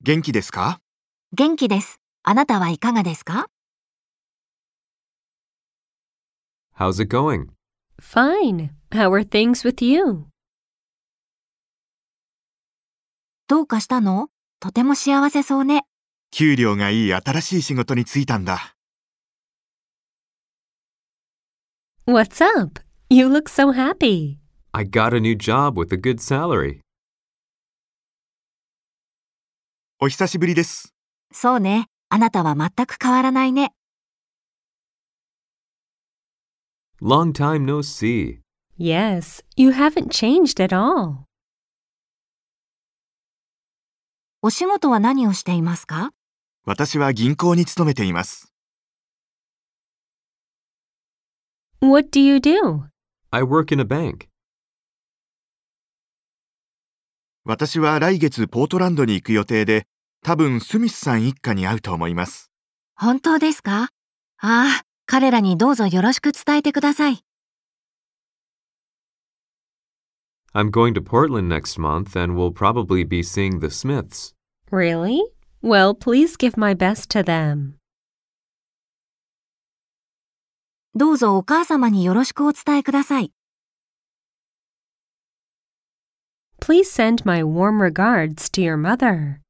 元気ですか？ 元気です。あなたはいかがですか？ How's it going? Fine. How are things with you? どうかしたの？とても幸せそうね。 給料がいい新しい仕事に就いたんだ。 What's up? You look so happy. I got a new job with a good salary. お久しぶりです。 そうね。あなたは全く変わらないね。 Long time no see. Yes, you haven't changed at all. お仕事は何をしていますか？ 私は銀行に勤めています。 What do you do? I work in a bank. 私は来月ポートランドに行く予定で、多分スミスさん一家に会うと思います。 本当ですか？ああ、彼らにどうぞよろしく伝えてください。 I'm going to Portland next month and will probably be seeing the Smiths. Really? Well, please give my best to them. どうぞお母様によろしくお伝えください。 Please send my warm regards to your mother.